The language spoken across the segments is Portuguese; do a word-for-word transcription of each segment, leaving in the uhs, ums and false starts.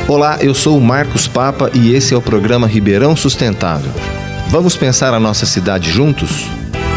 Olá, eu sou o Marcos Papa e esse é o programa Ribeirão Sustentável. Vamos pensar a nossa cidade juntos?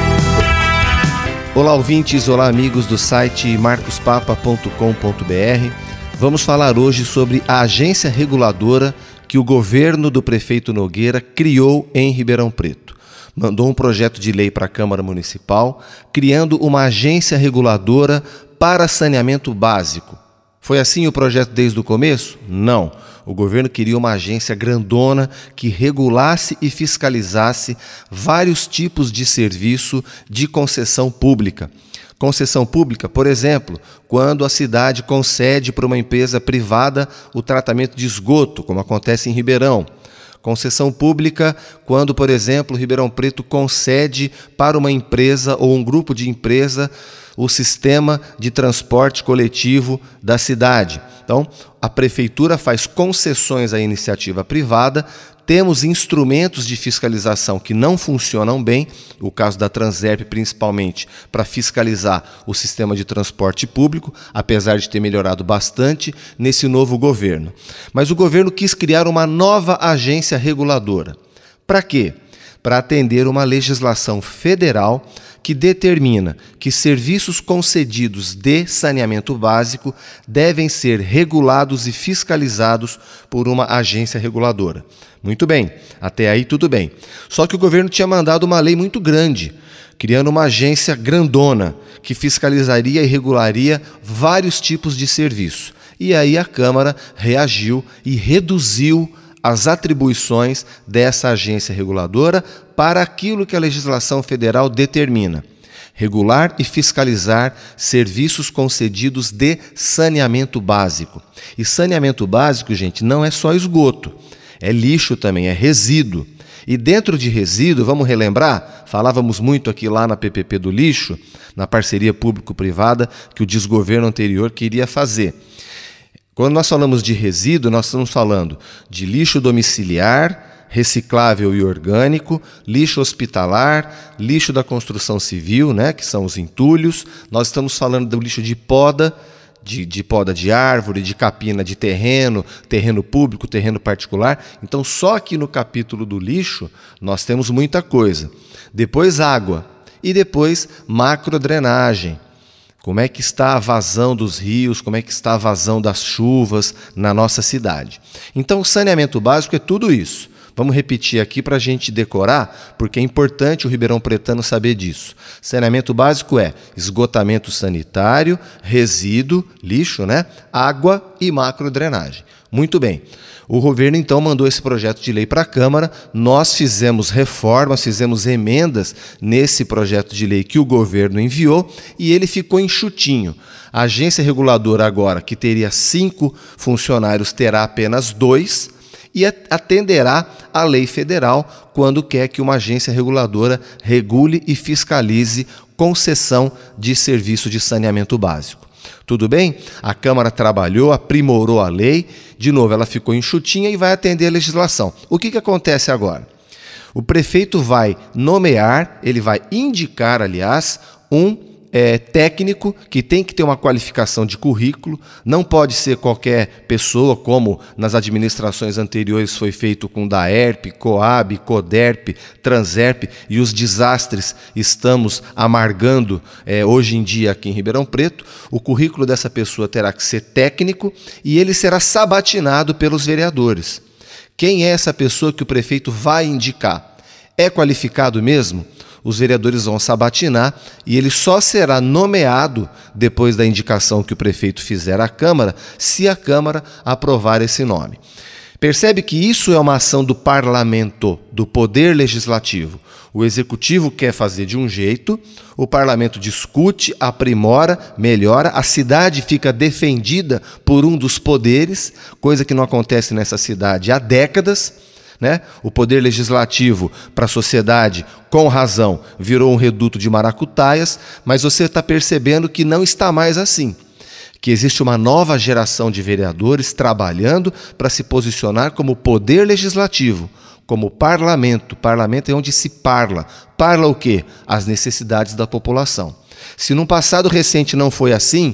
Olá, ouvintes, olá, amigos do site marcos papa ponto com ponto b r. Vamos falar hoje sobre a agência reguladora que o governo do prefeito Nogueira criou em Ribeirão Preto. Mandou um projeto de lei para a Câmara Municipal, criando uma agência reguladora para saneamento básico. Foi assim o projeto desde o começo? Não. O governo queria uma agência grandona que regulasse e fiscalizasse vários tipos de serviço de concessão pública. Concessão pública, por exemplo, quando a cidade concede para uma empresa privada o tratamento de esgoto, como acontece em Ribeirão. Concessão pública, quando, por exemplo, Ribeirão Preto concede para uma empresa ou um grupo de empresa o sistema de transporte coletivo da cidade. Então, a prefeitura faz concessões à iniciativa privada, temos instrumentos de fiscalização que não funcionam bem, o caso da Transerp principalmente, para fiscalizar o sistema de transporte público, apesar de ter melhorado bastante nesse novo governo. Mas o governo quis criar uma nova agência reguladora. Para quê? Para atender uma legislação federal que determina que serviços concedidos de saneamento básico devem ser regulados e fiscalizados por uma agência reguladora. Muito bem, até aí tudo bem. Só que o governo tinha mandado uma lei muito grande, criando uma agência grandona que fiscalizaria e regularia vários tipos de serviço. E aí a Câmara reagiu e reduziu as atribuições dessa agência reguladora para aquilo que a legislação federal determina: regular e fiscalizar serviços concedidos de saneamento básico. E saneamento básico, gente, não é só esgoto, é lixo também, é resíduo. E dentro de resíduo, vamos relembrar, falávamos muito aqui lá na P P P do lixo, na parceria público-privada que o desgoverno anterior queria fazer. Quando nós falamos de resíduo, nós estamos falando de lixo domiciliar, reciclável e orgânico, lixo hospitalar, lixo da construção civil, né, que são os entulhos. Nós estamos falando do lixo de poda, de, de poda de árvore, de capina de terreno, terreno público, terreno particular. Então, só aqui no capítulo do lixo, nós temos muita coisa. Depois água e depois macrodrenagem. Como é que está a vazão dos rios, como é que está a vazão das chuvas na nossa cidade. Então, o saneamento básico é tudo isso. Vamos repetir aqui para a gente decorar, porque é importante o ribeirão pretano saber disso. Saneamento básico é esgotamento sanitário, resíduo, lixo, né? Água e macrodrenagem. Muito bem. O governo, então, mandou esse projeto de lei para a Câmara, nós fizemos reformas, fizemos emendas nesse projeto de lei que o governo enviou e ele ficou enxutinho. A agência reguladora agora, que teria cinco funcionários, terá apenas dois e atenderá à lei federal quando quer que uma agência reguladora regule e fiscalize concessão de serviço de saneamento básico. Tudo bem? A Câmara trabalhou, aprimorou a lei, de novo ela ficou enxutinha e vai atender a legislação. O que que acontece agora? O prefeito vai nomear, ele vai indicar, aliás, um é, técnico que tem que ter uma qualificação de currículo, não pode ser qualquer pessoa, como nas administrações anteriores foi feito com Daerp, Coab, Coderp, Transerp, e os desastres estamos amargando é, hoje em dia aqui em Ribeirão Preto. O currículo dessa pessoa terá que ser técnico e ele será sabatinado pelos vereadores. Quem é essa pessoa que o prefeito vai indicar? É qualificado mesmo? Os vereadores vão sabatinar e ele só será nomeado depois da indicação que o prefeito fizer à Câmara, se a Câmara aprovar esse nome. Percebe que isso é uma ação do parlamento, do poder legislativo. O executivo quer fazer de um jeito, o parlamento discute, aprimora, melhora, a cidade fica defendida por um dos poderes, coisa que não acontece nessa cidade há décadas. Né? O poder legislativo para a sociedade, com razão, virou um reduto de maracutaias, mas você está percebendo que não está mais assim. Que existe uma nova geração de vereadores trabalhando para se posicionar como poder legislativo, como parlamento. Parlamento é onde se parla. Parla o quê? As necessidades da população. Se num passado recente não foi assim,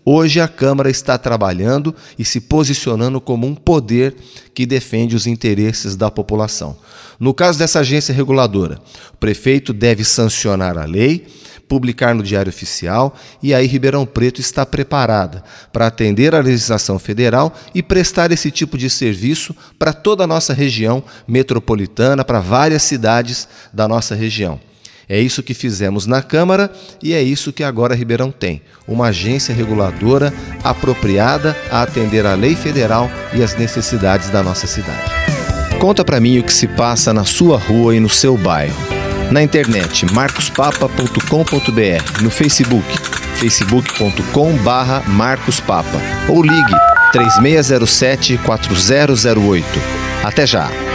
Hoje a Câmara está trabalhando e se posicionando como um poder que defende os interesses da população. No caso dessa agência reguladora, o prefeito deve sancionar a lei, publicar no Diário Oficial, e aí Ribeirão Preto está preparada para atender à legislação federal e prestar esse tipo de serviço para toda a nossa região metropolitana, para várias cidades da nossa região. É isso que fizemos na Câmara e é isso que agora Ribeirão tem, uma agência reguladora apropriada a atender à lei federal e às necessidades da nossa cidade. Conta para mim o que se passa na sua rua e no seu bairro. Na internet, marcos papa ponto com ponto b r, no Facebook, facebook ponto com barra marcos papa, ou ligue três seis zero sete, quatro zero zero oito. Até já!